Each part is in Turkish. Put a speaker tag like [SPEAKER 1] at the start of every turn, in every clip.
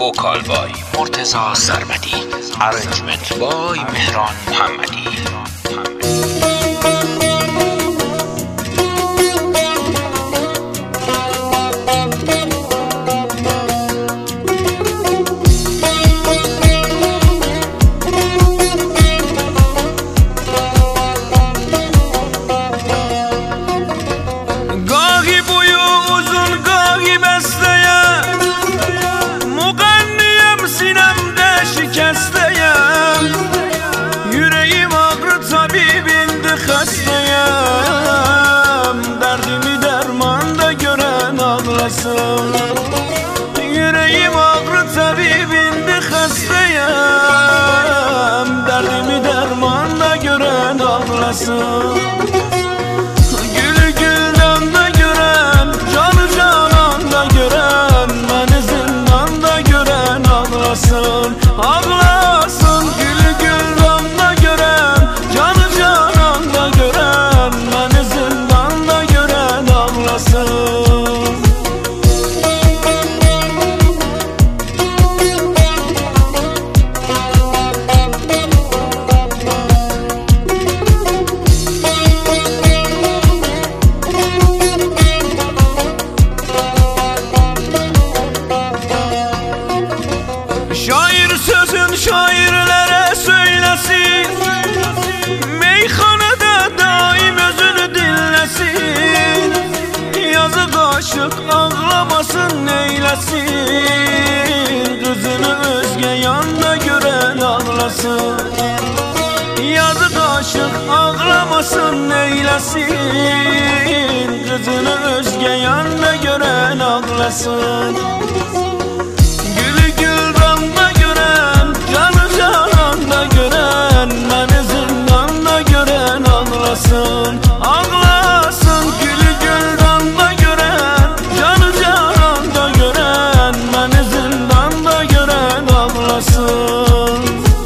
[SPEAKER 1] وکال بای مرتضی سرمدی، ارنجمنت بای مهران محمدی.
[SPEAKER 2] Yüreğim ağrı tabibindi hastayım, derdimi dermanda gören ağlasın. Gülü güldanda gören, canı cananda gören, beni zindanda gören ağlasın, ağlasın. Gülü güldanda gören, canı cananda gören, beni zindanda gören ağlasın. Şair sözün şairlere söylesin, meyhanede daim özünü dinlesin. Yazık aşık ağlamasın neylesin, kızını özge yanda gören ağlasın. Yazık aşık ağlamasın neylesin, kızını özge yanda gören ağlasın. Ağlasın, gülü güldanda gören, canı cananda gören, beni zindanda gören ağlasın.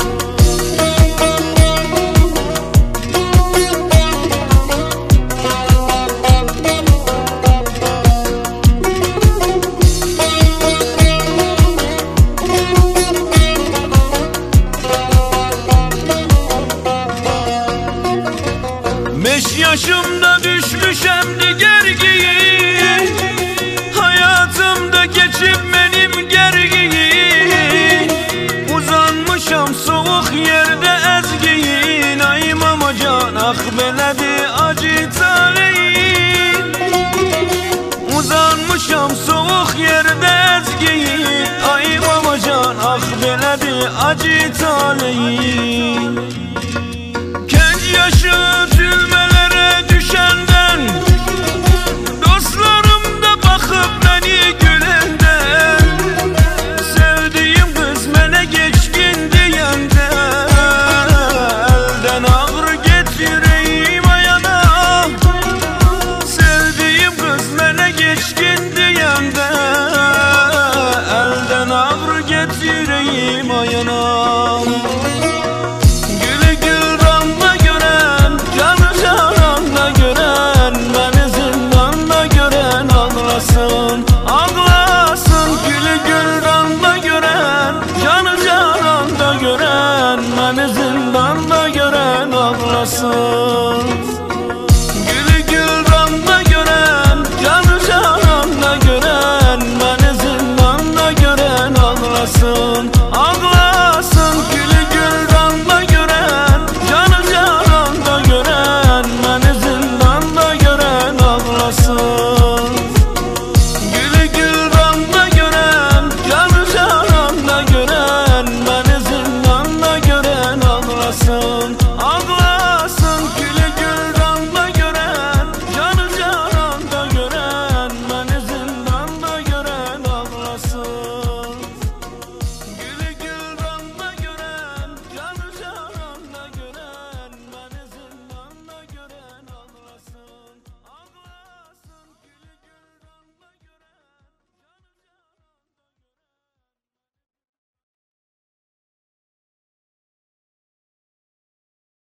[SPEAKER 2] Beş yaşımda düşmüşem gergiyi, hayatımda geçip benim gergiyi. Uzanmışam soğuk yerde ezgiyin, ay mamacan ah beledi acı taleyin. Uzanmışam soğuk yerde ezgiyin, ay mamacan ah beledi acı taleyin. Genç yaşım zülmelere düşenden, dostlarım da bakıp beni gülenden, sevdiğim kız mene geçkin diyenden, elden ağır getireyim ayana. Sevdiğim kız mene geçkin diyenden, elden ağır getireyim ayana. Ağlasın, gülü güldanda gören, canı cananda gören, beni zindanda gören ağlasın. Gülü güldanda gören, canı cananda gören, beni zindanda gören ağlasın. Ağlasın, gülü güldanda gören, canı cananda gören, beni zindanda gören ağlasın.